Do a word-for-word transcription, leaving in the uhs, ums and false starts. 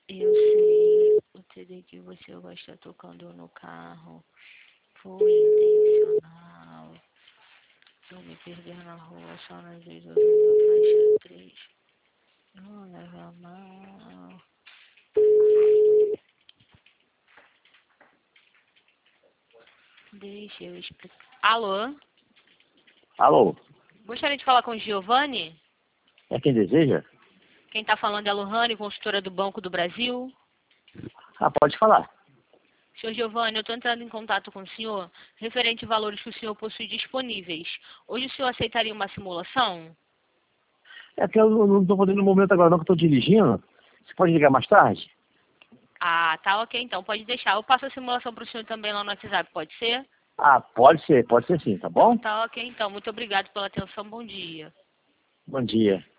Eu sei o C D que você gosta tocando no carro. Foi intencional. Não me perder na rua, só nas vezes eu a faixa três. Não leva mal. Deixa eu explicar. Alô? Alô, Gostaria de falar com o Giovanni? é quem deseja? Quem está falando é a Lohane, consultora do Banco do Brasil. Ah, pode falar. Senhor Giovanni, eu estou entrando em contato com o senhor referente a valores que o senhor possui disponíveis. Hoje o senhor aceitaria uma simulação? É que eu não estou podendo no momento agora não, que eu estou dirigindo. Você pode ligar mais tarde? Ah, tá ok então, pode deixar. Eu passo a simulação para o senhor também lá no WhatsApp, pode ser? Ah, pode ser, pode ser sim, tá bom? Tá ok então, muito obrigado pela atenção, bom dia. Bom dia.